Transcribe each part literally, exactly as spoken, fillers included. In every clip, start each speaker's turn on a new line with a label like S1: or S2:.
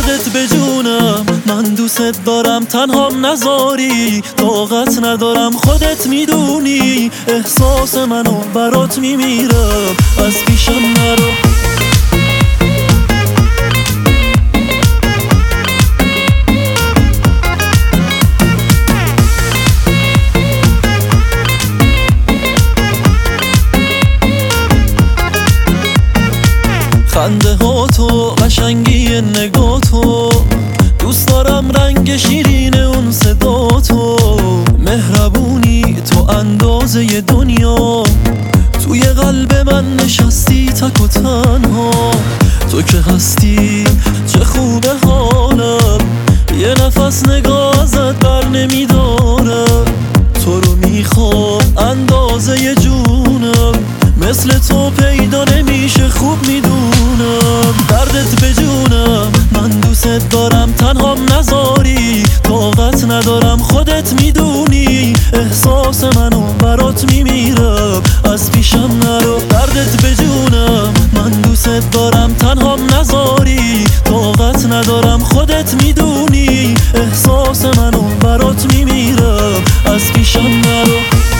S1: دردت به جونم، من دوست دارم تنهام نذاری، طاقت ندارم خودت میدونی، احساس منو برات میمیرم، از پیشم نرو. خنده ها تو، قشنگی نگاه تو، دوست دارم رنگ شیرین اون صدا تو، مهربونی تو اندازه دنیا، توی قلب من نشستی تک و تنها، تو که هستی چه خوبه حالم، یه نفس نگاه ازت بر نمیدارم، تو رو میخوام اندازه جونم، مثل تو پیدا نمیشه خوب میدونم، دردت به جونم، من دوست دارم تنهام نذاری، طاقت ندارم خودت میدونی، احساس منو برات میمیرم، از پیشم نرو. دردت به جونم، من دوست دارم تنهام نذاری، طاقت ندارم خودت میدونی، احساس منو برات میمیرم، از پیشم نرو.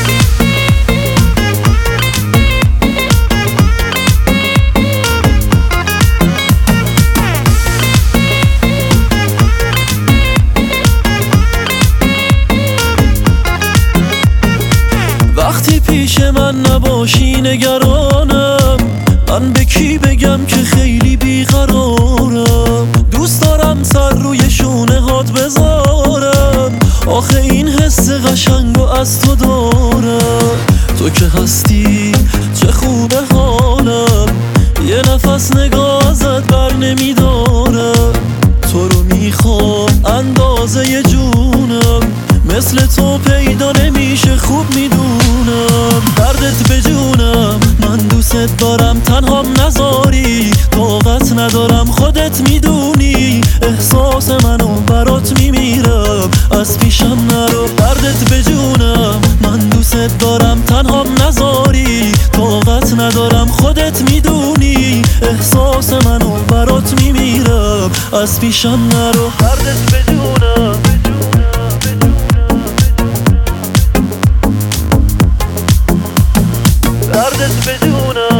S1: وقتی پیش من نباشی نگرانم، من به کی بگم که خیلی بیقرارم، دوست دارم سر روی شونه هات بذارم، آخه این حس قشنگو از تو دارم، تو که هستی چه خوبه حالم، یه نفس نگاه ازت بر نمیدارم، تو رو میخوام اندازه جونم، مثل تو پیدا نمیشه خوب میدونم، دردت به جونم، من دوست دارم تنهام نذاری، طاقت ندارم خودت میدونی، احساس منو برات میمیرم، از پیشم نرو. دردت به جونم، من دوست دارم تنهام نذاری، طاقت ندارم خودت میدونی، احساس منو برات میمیرم، از پیشم نرو. دردت به جونم، دردت به جونم.